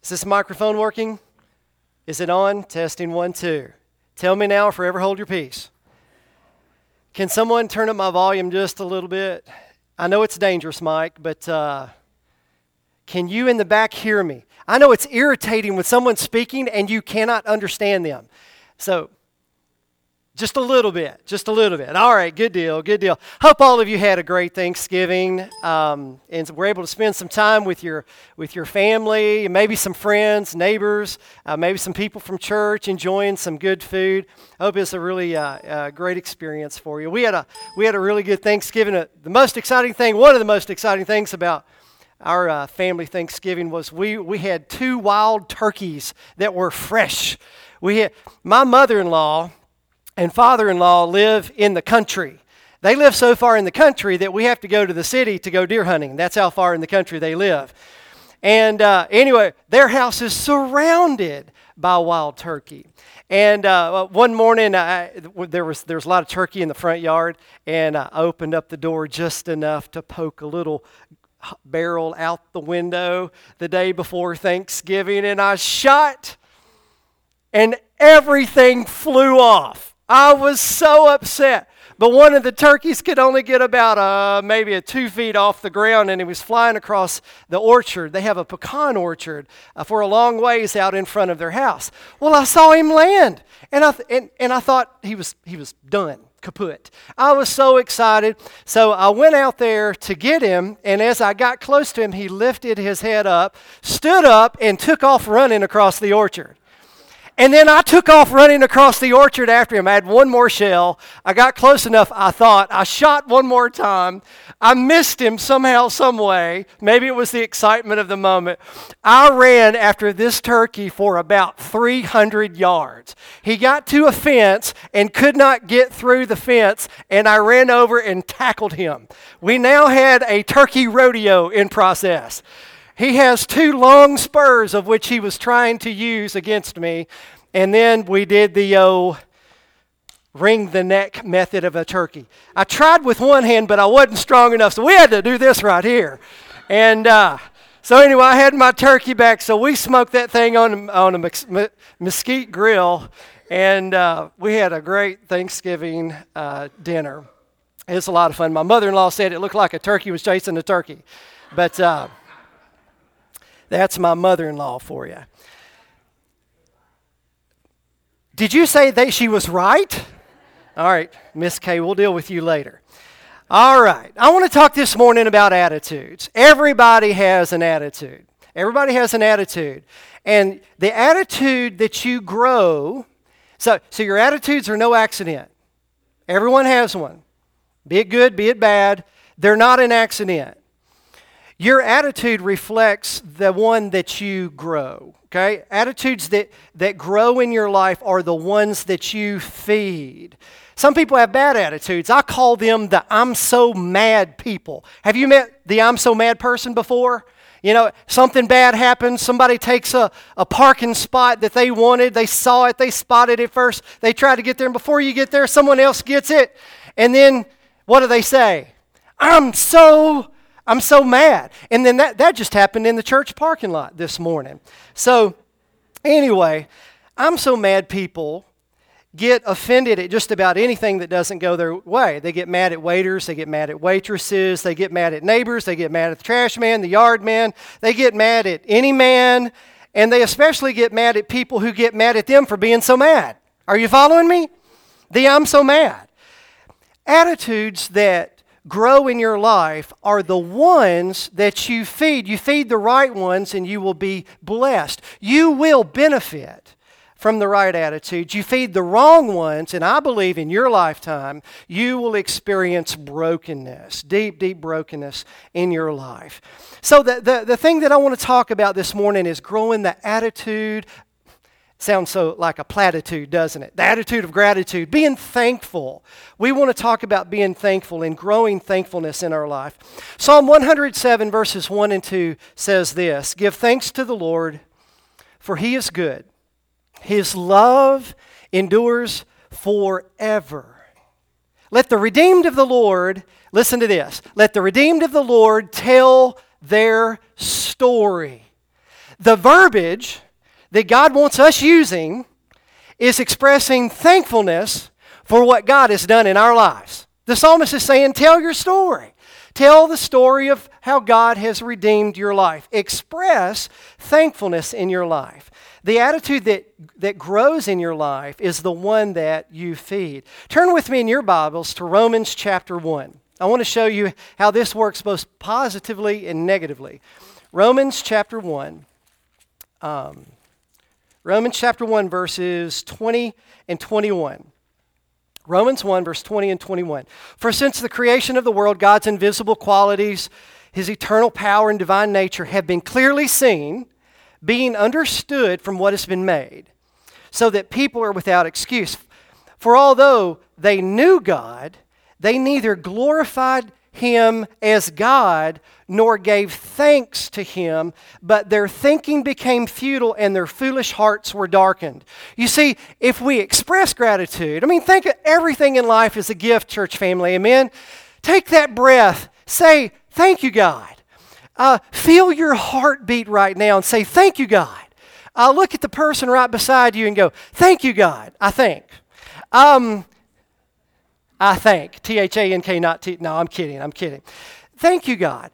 Is this microphone working? Is it on? Testing 1, 2. Tell me now or forever hold your peace. Can someone turn up my volume just a little bit? I know it's dangerous, Mike, but can you in the back hear me? I know it's irritating when someone's speaking and you cannot understand them. So, just a little bit. All right, good deal. Hope all of you had a great Thanksgiving and were able to spend some time with your family, maybe some friends, neighbors, maybe some people from church enjoying some good food. I hope it's a really great experience for you. We had a really good Thanksgiving. One of the most exciting things about our family Thanksgiving was we had 2 wild turkeys that were fresh. My mother-in-law and father-in-law live in the country. They live so far in the country that we have to go to the city to go deer hunting. That's how far in the country they live. And anyway, their house is surrounded by wild turkey. And one morning, there was a lot of turkey in the front yard, and I opened up the door just enough to poke a little barrel out the window the day before Thanksgiving, and I shot, and everything flew off. I was so upset. But one of the turkeys could only get about maybe 2 feet off the ground, and he was flying across the orchard. They have a pecan orchard for a long ways out in front of their house. Well, I saw him land, and I thought he was done, kaput. I was so excited. So I went out there to get him, and as I got close to him, he lifted his head up, stood up, and took off running across the orchard. And then I took off running across the orchard after him. I had one more shell. I got close enough, I thought. I shot one more time. I missed him somehow, some way. Maybe it was the excitement of the moment. I ran after this turkey for about 300 yards. He got to a fence and could not get through the fence, and I ran over and tackled him. We now had a turkey rodeo in process. He has 2 long spurs of which he was trying to use against me. And then we did the wring the neck method of a turkey. I tried with one hand, but I wasn't strong enough, so we had to do this right here. And so anyway, I had my turkey back, so we smoked that thing on a mesquite grill, and we had a great Thanksgiving dinner. It was a lot of fun. My mother-in-law said it looked like a turkey was chasing a turkey. But that's my mother-in-law for you. Did you say she was right? All right, Miss Kay, we'll deal with you later. All right, I want to talk this morning about attitudes. Everybody has an attitude. And the attitude that you grow, so your attitudes are no accident. Everyone has one. Be it good, be it bad. They're not an accident. Your attitude reflects the one that you grow, okay? Attitudes that grow in your life are the ones that you feed. Some people have bad attitudes. I call them the I'm so mad people. Have you met the I'm so mad person before? You know, something bad happens. Somebody takes a parking spot that they wanted. They saw it. They spotted it first. They try to get there. And before you get there, someone else gets it. And then what do they say? I'm so mad. And then that just happened in the church parking lot this morning. So anyway, I'm so mad people get offended at just about anything that doesn't go their way. They get mad at waiters, they get mad at waitresses, they get mad at neighbors, they get mad at the trash man, the yard man, they get mad at any man, and they especially get mad at people who get mad at them for being so mad. Are you following me? The I'm so mad. Attitudes that grow in your life are the ones that you feed. You feed the right ones and you will be blessed. You will benefit from the right attitudes. You feed the wrong ones, and I believe in your lifetime, you will experience brokenness, deep, deep brokenness in your life. So the thing that I want to talk about this morning is growing the attitude. Sounds so like a platitude, doesn't it? The attitude of gratitude, being thankful. We want to talk about being thankful and growing thankfulness in our life. Psalm 107 verses 1 and 2 says this, "Give thanks to the Lord, for He is good. His love endures forever. Let the redeemed of the Lord," listen to this, "let the redeemed of the Lord tell their story. The verbiage that God wants us using is expressing thankfulness for what God has done in our lives. The psalmist is saying, tell your story. Tell the story of how God has redeemed your life. Express thankfulness in your life. The attitude that grows in your life is the one that you feed. Turn with me in your Bibles to Romans chapter 1. I want to show you how this works both positively and negatively. Romans chapter 1. Romans chapter 1, verses 20 and 21. Romans 1, verse 20 and 21. For since the creation of the world, God's invisible qualities, His eternal power and divine nature have been clearly seen, being understood from what has been made, so that people are without excuse. For although they knew God, they neither glorified Him as God nor gave thanks to Him, but their thinking became futile and their foolish hearts were darkened. You see, if we express gratitude, think of everything in life as a gift, church family, amen? Take that breath, say, thank you, God. Feel your heartbeat right now and say, thank you, God. Look at the person right beside you and go, thank you, God, I think. I think. T-H-A-N-K, not T. No, I'm kidding. Thank you, God.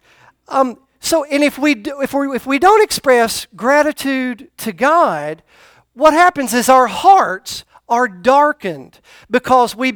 If we don't express gratitude to God, what happens is our hearts are darkened because we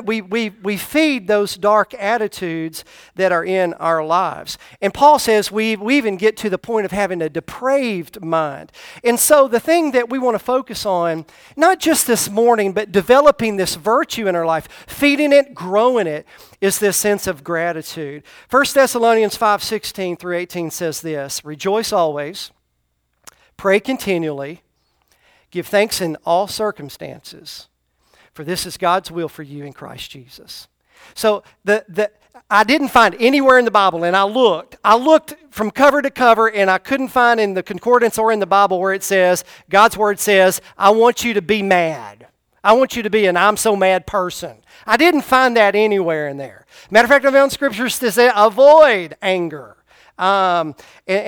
feed those dark attitudes that are in our lives. And Paul says we even get to the point of having a depraved mind. And so the thing that we want to focus on, not just this morning, but developing this virtue in our life, feeding it, growing it, is this sense of gratitude. 1 Thessalonians 5:16 through 18 says this, rejoice always, pray continually, give thanks in all circumstances, for this is God's will for you in Christ Jesus. So I didn't find anywhere in the Bible, and I looked from cover to cover, and I couldn't find in the concordance or in the Bible where it says, God's Word says, I want you to be mad. I want you to be an I'm so mad person. I didn't find that anywhere in there. Matter of fact, I found scriptures that say avoid anger. But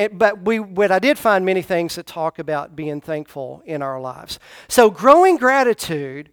I did find many things that talk about being thankful in our lives. So growing gratitude,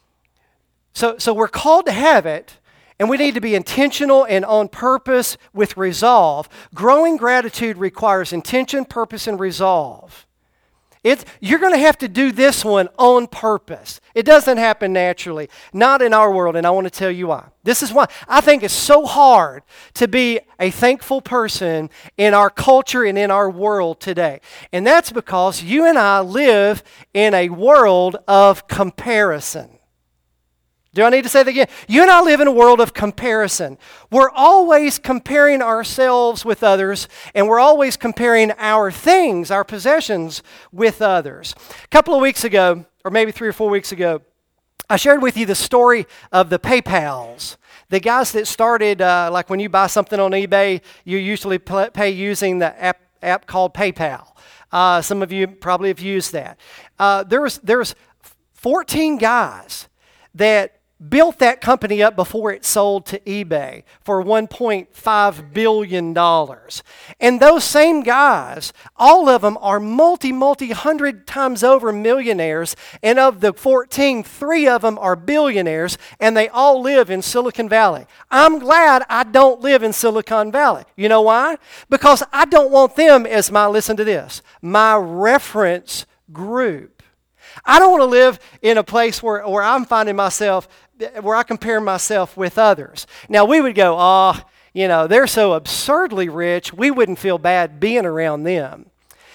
so we're called to have it, and we need to be intentional and on purpose with resolve. Growing gratitude requires intention, purpose, and resolve. You're going to have to do this one on purpose. It doesn't happen naturally. Not in our world, and I want to tell you why. This is why I think it's so hard to be a thankful person in our culture and in our world today. And that's because you and I live in a world of comparison. Do I need to say that again? You and I live in a world of comparison. We're always comparing ourselves with others, and we're always comparing our things, our possessions, with others. A couple of weeks ago, or maybe 3 or 4 weeks ago, I shared with you the story of the PayPals. The guys that started, like when you buy something on eBay, you usually pay using the app called PayPal. Some of you probably have used that. There was 14 guys that built that company up before it sold to eBay for $1.5 billion. And those same guys, all of them are multi 100 times over millionaires. And of the 14, 3 of them are billionaires, and they all live in Silicon Valley. I'm glad I don't live in Silicon Valley. You know why? Because I don't want them as listen to this, my reference group. I don't want to live in a place where I'm finding myself, where I compare myself with others. Now, we would go, they're so absurdly rich, we wouldn't feel bad being around them.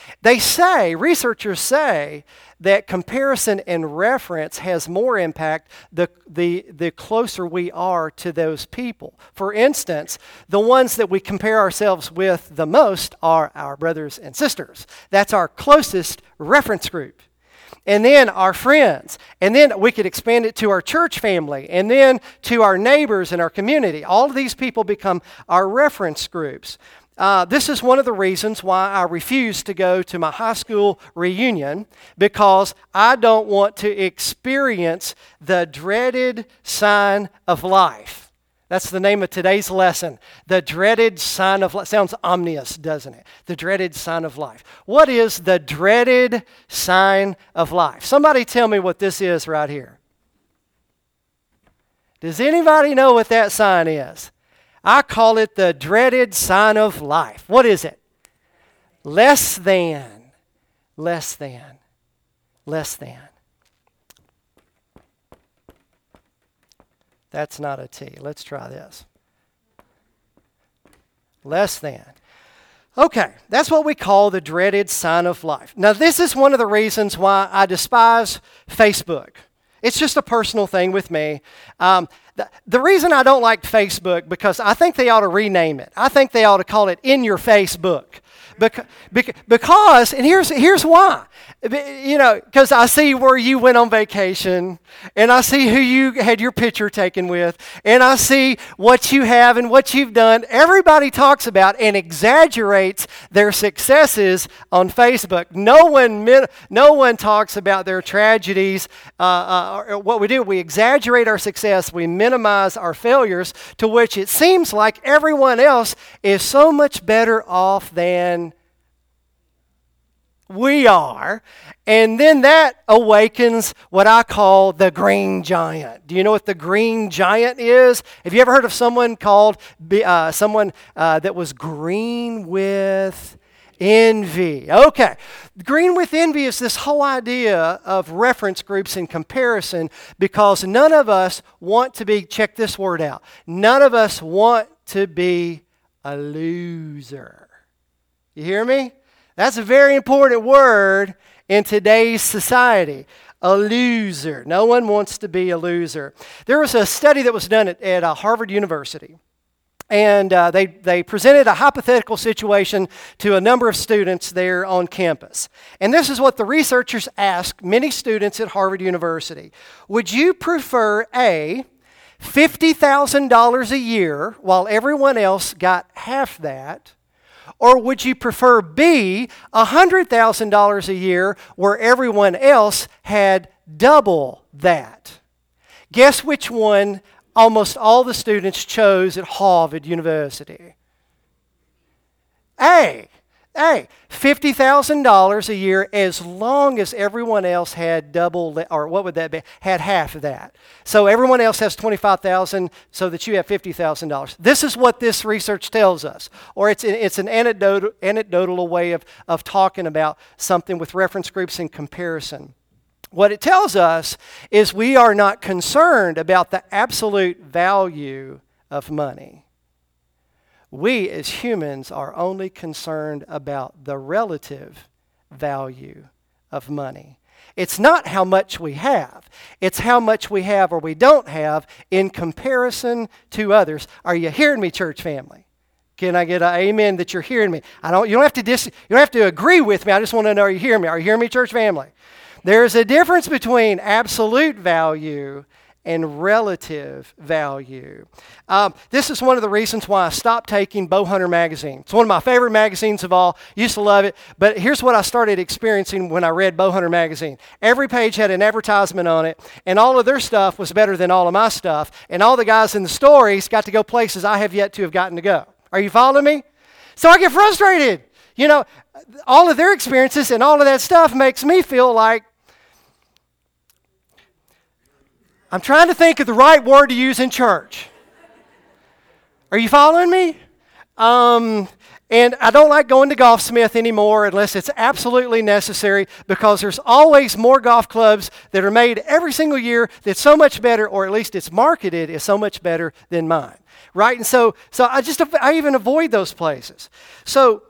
Researchers say that comparison and reference has more impact the closer we are to those people. For instance, the ones that we compare ourselves with the most are our brothers and sisters. That's our closest reference group. And then our friends, and then we could expand it to our church family, and then to our neighbors and our community. All of these people become our reference groups. This is one of the reasons why I refuse to go to my high school reunion, because I don't want to experience the dreaded sign of life. That's the name of today's lesson. The dreaded sign of life. Sounds ominous, doesn't it? The dreaded sign of life. What is the dreaded sign of life? Somebody tell me what this is right here. Does anybody know what that sign is? I call it the dreaded sign of life. What is it? Less than. Less than. Less than. That's not a T. Let's try this. Less than. Okay, that's what we call the dreaded sign of life. Now, this is one of the reasons why I despise Facebook. It's just a personal thing with me. The reason I don't like Facebook, because I think they ought to rename it. I think they ought to call it In Your Facebook. Because, and here's why. You know, because I see where you went on vacation, and I see who you had your picture taken with, and I see what you have and what you've done. Everybody talks about and exaggerates their successes on Facebook. No one talks about their tragedies. What we do, we exaggerate our success, we minimize our failures, to which it seems like everyone else is so much better off than we are, and then that awakens what I call the green giant. Do you know what the green giant is? Have you ever heard of someone called that was green with envy? Okay, green with envy is this whole idea of reference groups and comparison, because none of us want to be, check this word out, none of us want to be a loser. You hear me? That's a very important word in today's society. A loser. No one wants to be a loser. There was a study that was done at Harvard University. And they presented a hypothetical situation to a number of students there on campus. And this is what the researchers asked many students at Harvard University. Would you prefer A, $50,000 a year while everyone else got half that? Or would you prefer B, $100,000 a year where everyone else had double that? Guess which one almost all the students chose at Harvard University? A, $50,000 a year as long as everyone else had double, or what would that be? Had half of that. So everyone else has $25,000 so that you have $50,000. This is what this research tells us. Or it's an anecdotal way of talking about something with reference groups and comparison. What it tells us is we are not concerned about the absolute value of money. We as humans are only concerned about the relative value of money. It's not how much we have. It's how much we have or we don't have in comparison to others. Are you hearing me, church family? Can I get an amen that you're hearing me? You don't have to agree with me. I just want to know, are you hearing me? Are you hearing me, church family? There's a difference between absolute value and relative value. This is one of the reasons why I stopped taking Bowhunter magazine. It's one of my favorite magazines of all. Used to love it, but here's what I started experiencing when I read Bowhunter magazine. Every page had an advertisement on it, and all of their stuff was better than all of my stuff, and all the guys in the stories got to go places I have yet to have gotten to go. Are you following me? So I get frustrated. You know, all of their experiences and all of that stuff makes me feel like I'm trying to think of the right word to use in church. Are you following me? And I don't like going to Golfsmith anymore unless it's absolutely necessary, because there's always more golf clubs that are made every single year that's so much better, or at least it's marketed as so much better than mine, right? And so I even avoid those places. So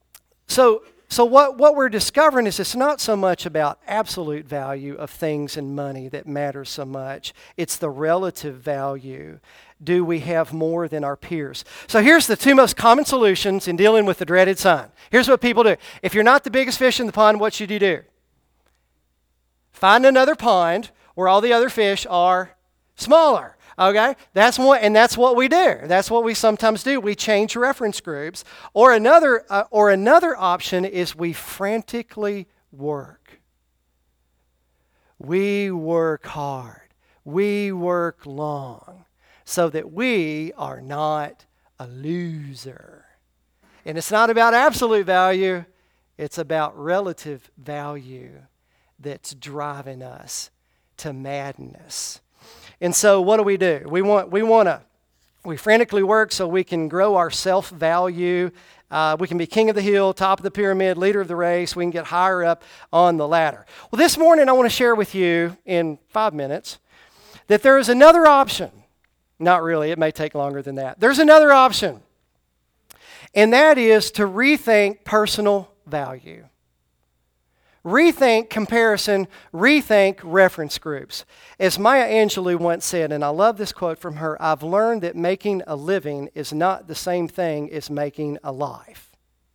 what we're discovering is it's not so much about absolute value of things and money that matters so much. It's the relative value. Do we have more than our peers? So here's the two most common solutions in dealing with the dreaded sign. Here's what people do. If you're not the biggest fish in the pond, what should you do? Find another pond where all the other fish are smaller. Okay, that's what we do. That's what we sometimes do. We change reference groups. Or another option is we frantically work. We work hard. We work long. so that we are not a loser. And it's not about absolute value, it's about relative value that's driving us to madness. And so what do? We frantically work so we can grow our self-value. We can be king of the hill, top of the pyramid, leader of the race. We can get higher up on the ladder. Well, this morning I want to share with you in 5 minutes that there is another option. Not really, it may take longer than that. There's another option, and that is to rethink personal value. Rethink comparison, rethink reference groups. As Maya Angelou once said, and I love this quote from her, I've learned that making a living is not the same thing as making a life.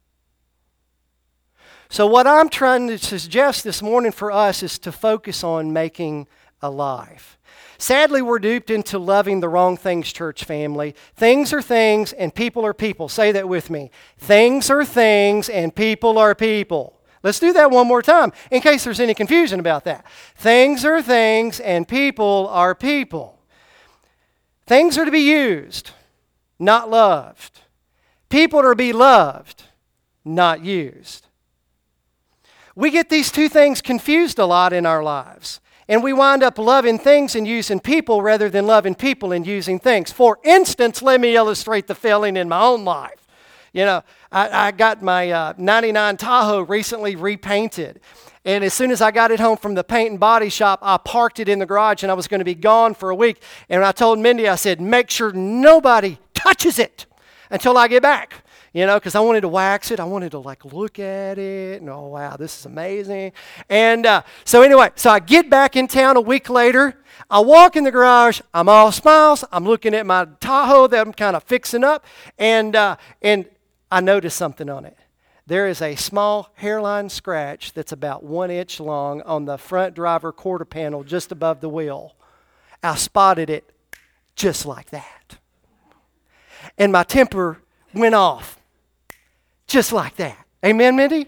So what I'm trying to suggest this morning for us is to focus on making a life. Sadly, we're duped into loving the wrong things, church family. Things are things and people are people. Say that with me. Things are things and people are people. Let's do that one more time in case there's any confusion about that. Things are things and people are people. Things are to be used, not loved. People are to be loved, not used. We get these two things confused a lot in our lives. And we wind up loving things and using people rather than loving people and using things. For instance, let me illustrate the feeling in my own life. You know, I got my 99 Tahoe recently repainted. And as soon as I got it home from the paint and body shop, I parked it in the garage and I was going to be gone for a week. And I told Mindy, I said, make sure nobody touches it until I get back. You know, because I wanted to wax it. I wanted to look at it. And oh, wow, this is amazing. And so I get back in town a week later. I walk in the garage. I'm all smiles. I'm looking at my Tahoe that I'm kind of fixing up. And I noticed something on it. There is a small hairline scratch that's about 1 inch long on the front driver quarter panel just above the wheel. I spotted it just like that. And my temper went off. Just like that. Amen, Mindy?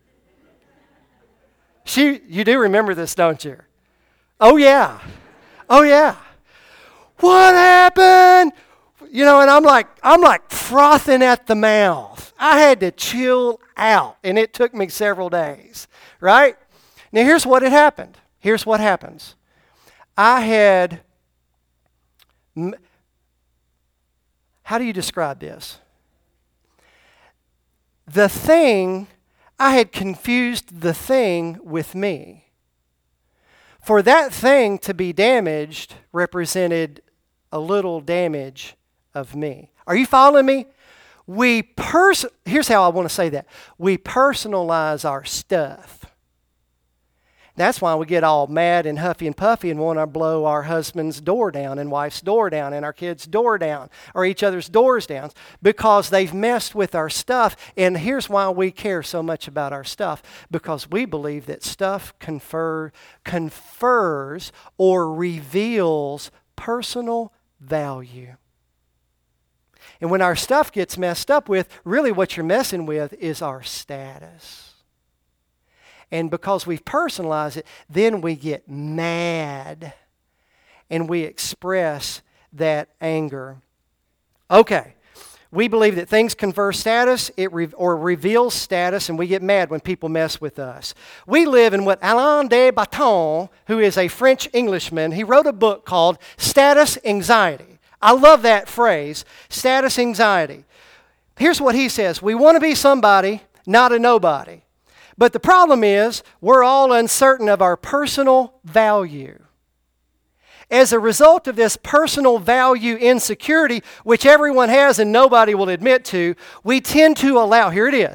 You do remember this, don't you? Oh, yeah. Oh, yeah. What happened? You know, and I'm like frothing at the mouth. I had to chill out, and it took me several days, right? Now, here's what had happened. Here's what happens. How do you describe this? I had confused the thing with me. For that thing to be damaged represented a little damage of me. Are you following me? Here's how I want to say that. We personalize our stuff. That's why we get all mad and huffy and puffy and want to blow our husband's door down and wife's door down and our kids' door down or each other's doors down because they've messed with our stuff. And here's why we care so much about our stuff, because we believe that stuff confers or reveals personal value. And when our stuff gets messed up with, really what you're messing with is our status. And because we've personalized it, then we get mad and we express that anger. Okay, we believe that things confer status or reveal status, and we get mad when people mess with us. We live in what Alain de Botton, who is a French Englishman, he wrote a book called Status Anxiety. I love that phrase, status anxiety. Here's what he says. We want to be somebody, not a nobody. But the problem is, we're all uncertain of our personal value. As a result of this personal value insecurity, which everyone has and nobody will admit to, we tend to allow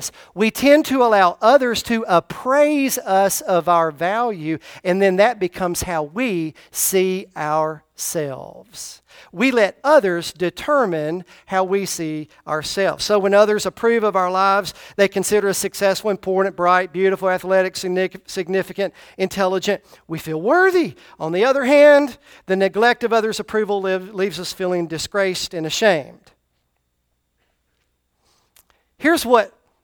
others to appraise us of our value, and then that becomes how we see ourselves. We let others determine how we see ourselves. So when others approve of our lives, they consider us successful, important, bright, beautiful, athletic, significant, intelligent. We feel worthy. On the other hand, the neglect of others' approval leaves us feeling disgraced and ashamed. Here's what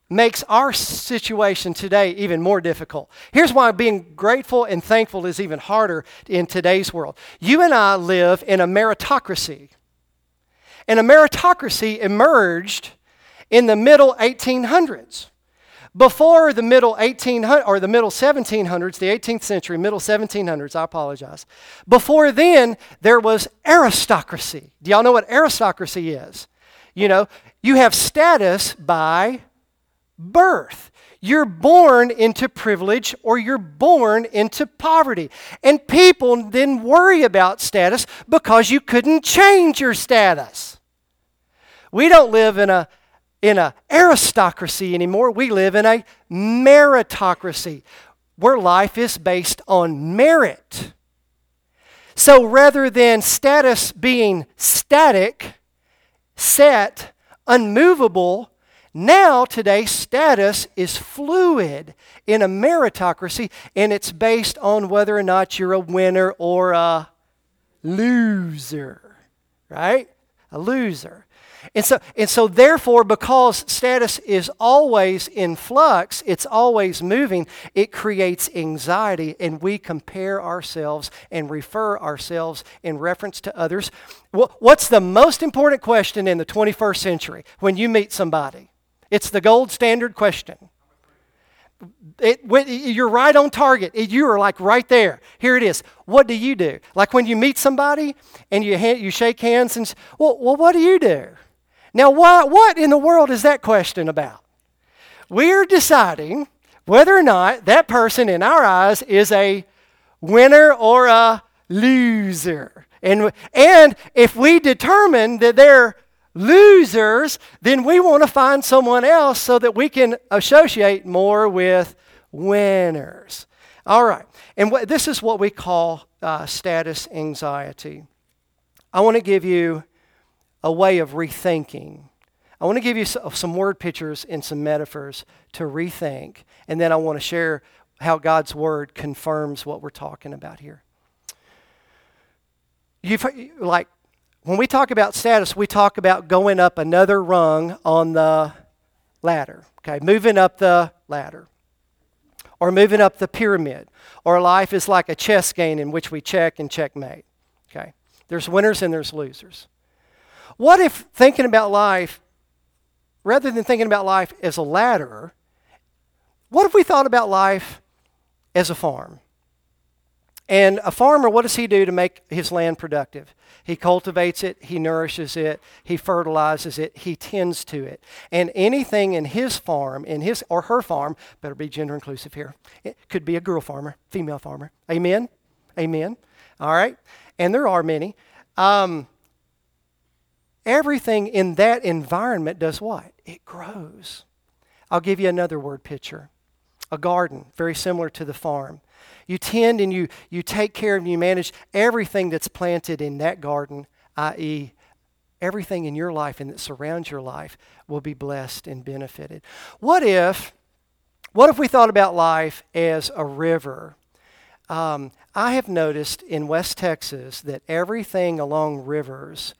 makes our situation today even more difficult. Here's why being grateful and thankful is even harder in today's world. You and I live in a meritocracy. And a meritocracy emerged in the middle 1800s. Before the middle 1800s, or the middle 1700s, the 18th century, middle 1700s, I apologize. Before then, there was aristocracy. Do y'all know what aristocracy is? You know, you have status by birth. You're born into privilege or you're born into poverty. And people didn't worry about status because you couldn't change your status. We don't live in a aristocracy anymore. We live in a meritocracy where life is based on merit. So rather than status being static, set, unmovable, now, today, status is fluid in a meritocracy, and it's based on whether or not you're a winner or a loser, right? A loser. And so therefore, because status is always in flux, it's always moving, it creates anxiety, and we compare ourselves and refer ourselves in reference to others. What's the most important question in the 21st century when you meet somebody? It's the gold standard question. You're right on target. You are like right there. Here it is. What do you do? Like when you meet somebody and you shake hands and say, well, what do you do? Now, what in the world is that question about? We're deciding whether or not that person in our eyes is a winner or a loser. And if we determine that they're losers, then we want to find someone else so that we can associate more with winners. All right. And this is what we call status anxiety. I want to give you a way of rethinking. I want to give you some word pictures and some metaphors to rethink. And then I want to share how God's Word confirms what we're talking about here. When we talk about status, we talk about going up another rung on the ladder, okay? Moving up the ladder or moving up the pyramid. Or life is like a chess game in which we check and checkmate, okay? There's winners and there's losers. What if thinking about life, rather than thinking about life as a ladder, what if we thought about life as a farm? And a farmer, what does he do to make his land productive? He cultivates it, he nourishes it, he fertilizes it, he tends to it. And anything in his farm, in his or her farm, better be gender inclusive here. It could be a girl farmer, female farmer. Amen? Amen. All right? And there are many. Everything in that environment does what? It grows. I'll give you another word picture. A garden, very similar to the farm. You tend and you take care and you manage everything that's planted in that garden, i.e., everything in your life and that surrounds your life will be blessed and benefited. What if we thought about life as a river? I have noticed in West Texas that everything along rivers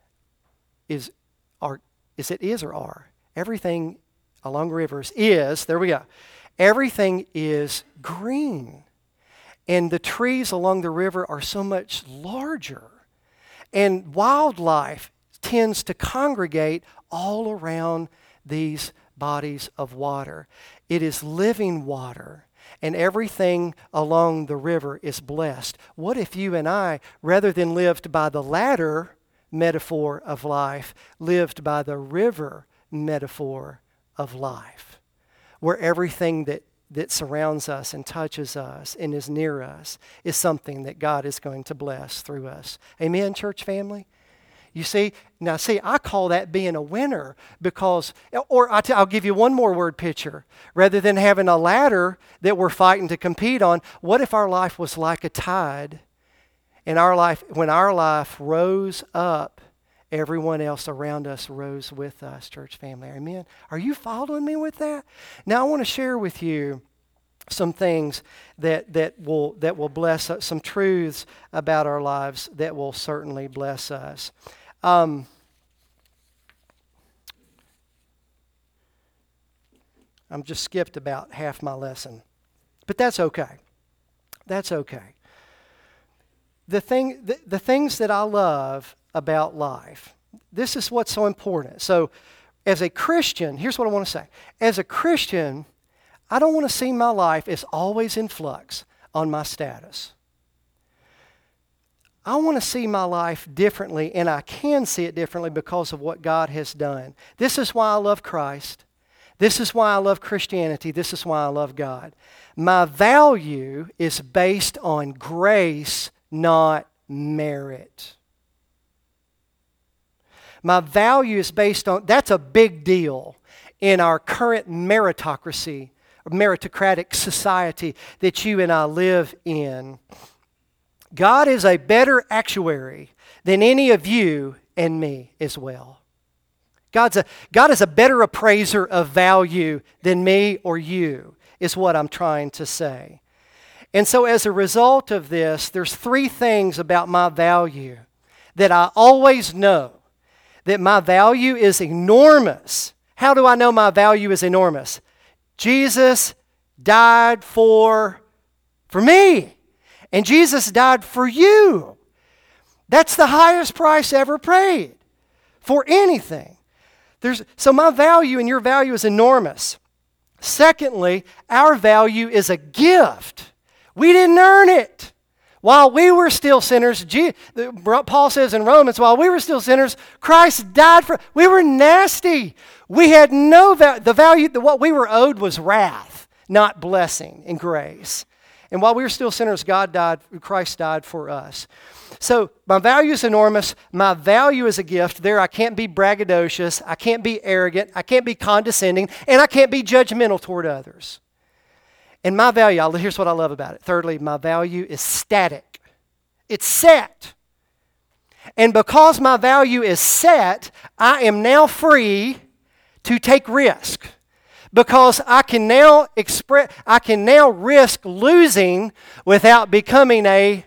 everything along rivers is, there we go, everything is green. And the trees along the river are so much larger. And wildlife tends to congregate all around these bodies of water. It is living water, and everything along the river is blessed. What if you and I, rather than lived by the ladder metaphor of life, lived by the river metaphor of life, where everything that surrounds us and touches us and is near us is something that God is going to bless through us. Amen, church family? You see, I call that being a winner because, I'll give you one more word picture. Rather than having a ladder that we're fighting to compete on, what if our life was like a tide? And when our life rose up, everyone else around us rose with us, church family. Amen. Are you following me with that? Now I want to share with you some things that will bless us, some truths about our lives that will certainly bless us. I'm just skipped about half my lesson. But that's okay. That's okay. The things that I love about life, this is what's so important. So as a Christian, here's what I want to say. As a Christian, I don't want to see my life as always in flux on my status. I want to see my life differently, and I can see it differently because of what God has done. This is why I love Christ. This is why I love Christianity. This is why I love God. My value is based on grace, not merit. My value is based on, that's a big deal in our current meritocracy, meritocratic society that you and I live in. God is a better actuary than any of you and me as well. God is a better appraiser of value than me or you, is what I'm trying to say. And so as a result of this, there's 3 things about my value that I always know that my value is enormous. How do I know my value is enormous? Jesus died for me. And Jesus died for you. That's the highest price ever paid for anything. So my value and your value is enormous. Secondly, our value is a gift. We didn't earn it. While we were still sinners, Paul says in Romans, while we were still sinners, Christ died for us. We were nasty. We had no value. The value, what we were owed was wrath, not blessing and grace. And while we were still sinners, Christ died for us. So my value is enormous. My value is a gift. There, I can't be braggadocious. I can't be arrogant. I can't be condescending. And I can't be judgmental toward others. And my value, here's what I love about it. Thirdly, my value is static. It's set. And because my value is set, I am now free to take risk. Because I can now risk losing without becoming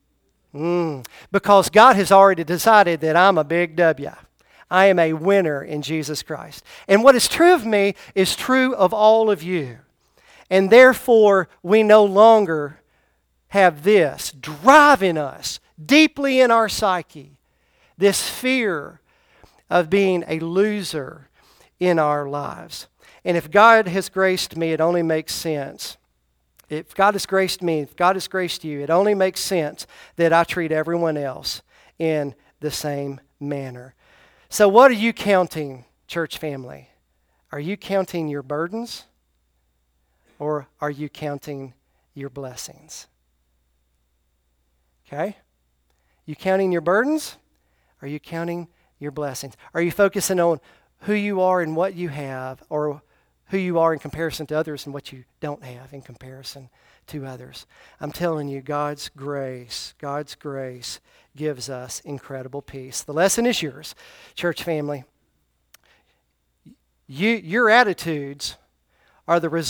because God has already decided that I'm a big W. I am a winner in Jesus Christ. And what is true of me is true of all of you. And therefore, we no longer have this driving us deeply in our psyche, this fear of being a loser in our lives. And if God has graced me, it only makes sense. If God has graced me, if God has graced you, it only makes sense that I treat everyone else in the same manner. So what are you counting, church family? Are you counting your burdens? Or are you counting your blessings? Okay? You counting your burdens? Are you counting your blessings? Are you focusing on who you are and what you have, or who you are in comparison to others and what you don't have in comparison to others? I'm telling you, God's grace gives us incredible peace. The lesson is yours, church family. Your attitudes are the result